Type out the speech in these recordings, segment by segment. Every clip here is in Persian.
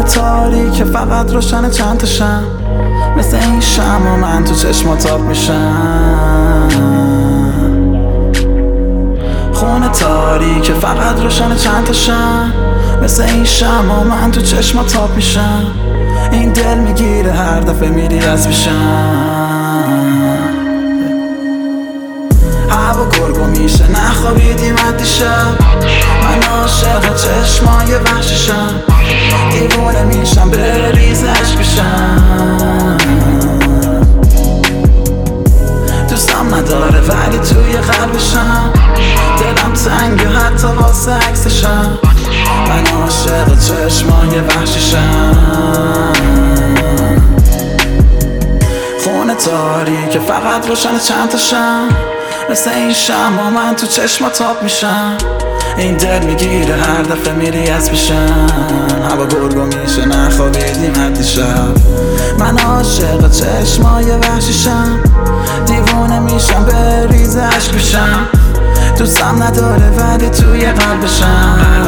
خونه تاریک فقط روشن چند تاشم، مثل این شمع و من تو چشمات آب میشم. خونه تاریک فقط روشن چند تاشم، مثل این شمع و من تو چشمات آب میشم. این دل میگیره هر دفعه میری از پیشم. هوا گرگو میشه نخوابیدیم از دیشب، من عاشق چشمای وحشیشم. دیوونه میشم بریز عشق بشم. دوستم نداره ولی توی قلبشم، دلم تنگه حتی واسه عکسشم. من عاشق چشمای وحشیشم. خونه تاریک فقط روشن چند تاشم، مثل این شمع و من تو چشمات آب میشم. این دل میگیره هر دفعه میری از پیشم. هوا گرگو میشه نخوابیدیم از دیشب، من عاشق چشمای وحشیشم. دیوونه میشم بریز عشق بشم. دوستم نداره ولی توی قلبشم.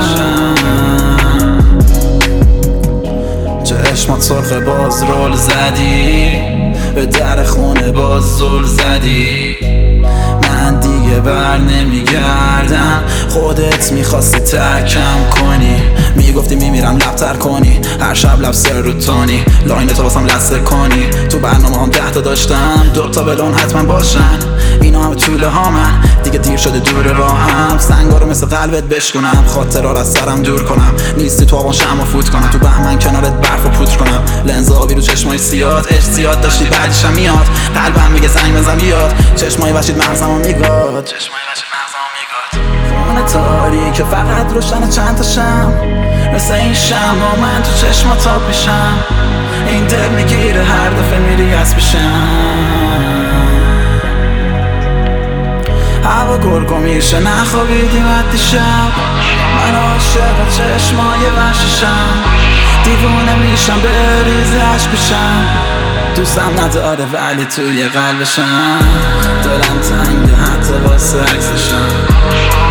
چشمات سرخ باز رول زدی، به در خونه باز زل زدی. من دیگه بر نمیگردم، خودت میخواستی ترکم کنی. میگفتی میمیرم لبتر کنی، هر شب لب سر رو تانی. لاین تو واسم لسه کنی، تو برنامه هم 10 تا داشتم، 2 تا بلون حتما باشن. اینا هم طوله ها من دیگه دیر شده دور راهم. سنگا رو مثل قلبت بشکنم، خاطرها رو از سرم دور کنم. نیستی تو آبان شمع فوت کنم، تو بهمن کنارت برف و پودر کنم. لنز آبی رو چشمای سیاد، عشق زیاد داشتی بعدشم میاد. قلبم میگه زنگ بزن بیاد، چشمای وحشیت مغزمو میگاد. خونه تاریک فقط روشن چند تاشم، مثل این شمع و من تو چشمات آب میشم. این دل میگیره هر دفعه میری از پیشم. هوا گرگو میشه نخوابیدیم از دیشب، من عاشق چشمای وحشیشم. دیوونه میشم بریز عشق بشم. دوستم نداره ولی توی قلبشم، دلم تنگه حتی واسه عکسشم.